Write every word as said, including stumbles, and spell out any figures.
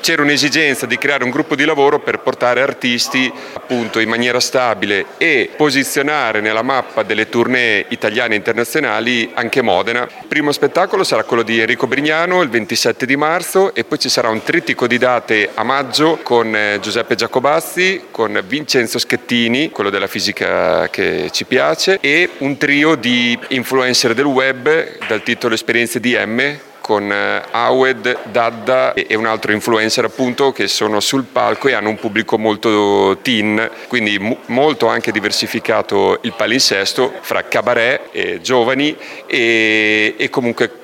c'era un'esigenza di creare un gruppo di lavoro per portare artisti appunto in maniera stabile e posizionare nella mappa delle tournée italiane e internazionali anche Modena. Il primo spettacolo sarà quello di Enrico Brignano il ventisette di marzo e poi ci sarà un trittico di date a maggio con Giuseppe Giacobazzi, con Vincenzo Schettini, quello della fisica che ci piace, e un trio di influencer del web dal titolo Esperienze di M, con Awed, Dadda e un altro influencer appunto che sono sul palco e hanno un pubblico molto teen, quindi m- molto anche diversificato il palinsesto fra cabaret e giovani e, e comunque